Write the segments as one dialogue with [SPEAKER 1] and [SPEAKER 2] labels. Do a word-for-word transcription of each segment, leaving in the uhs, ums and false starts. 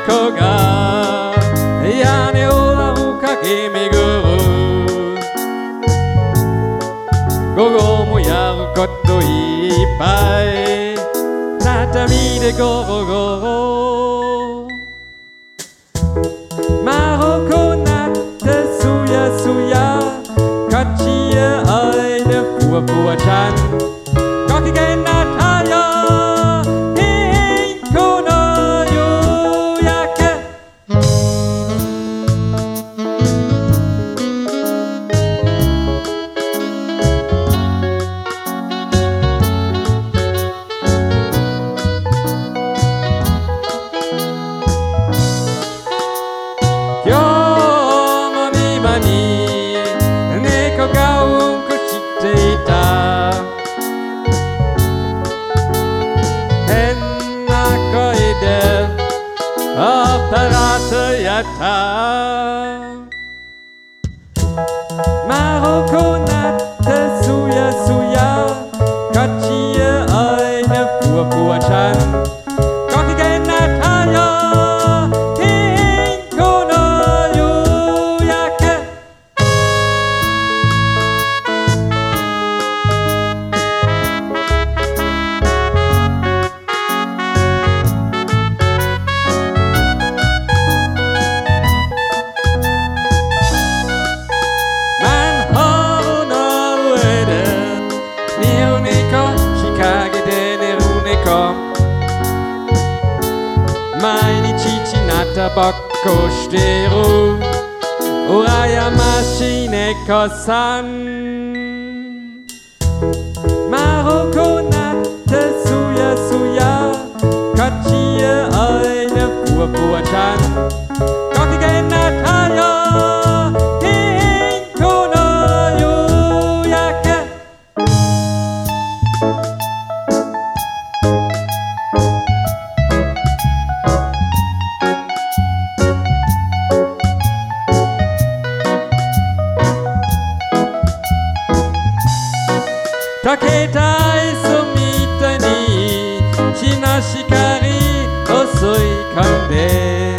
[SPEAKER 1] 猫が屋根を駆け巡る。午後もやることいっぱい、畳でゴロゴロ。マロコナってすやすや、こっちへおいでふわふわちゃん。ご機嫌な太陽、ピンクの夕焼け。今日も庭に猫がうんこしていた。変な声でオペラとやった。マロコナってすやすや、こっちへおいでふわふわちゃん。ご機嫌な太陽、ピンクの夕焼け。マンホールの上で寝る猫、日陰で寝る猫。毎日ちなたぼっこしてる羨ましい猫さん。マロコナってすやすや、こっちへおいでふわふわちゃん。ご機嫌な太陽、ピンクの夕焼け。溶けたアイスみたいに日の光を吸い込んで、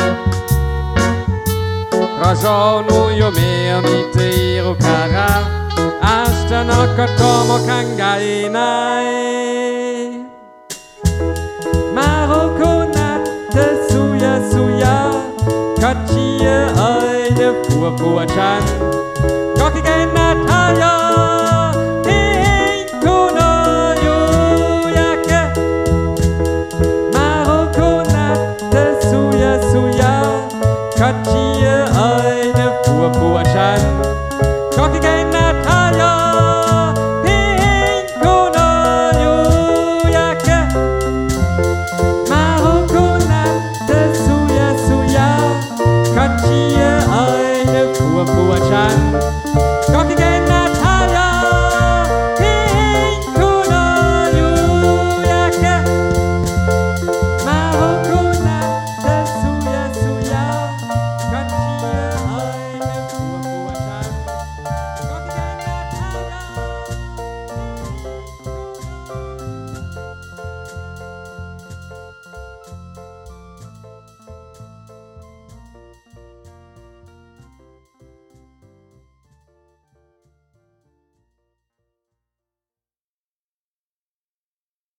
[SPEAKER 1] 路上の夢を見ているから明日のことも考えない。マロコナってすやすや、こっちへおいでふわふわちゃん。